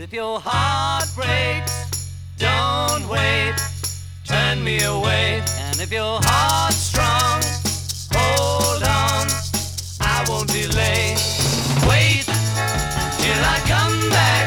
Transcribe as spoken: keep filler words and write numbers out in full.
if your heart breaks, don't wait, turn me away. And if your heart's strong, hold on, I won't delay. Wait till I come back.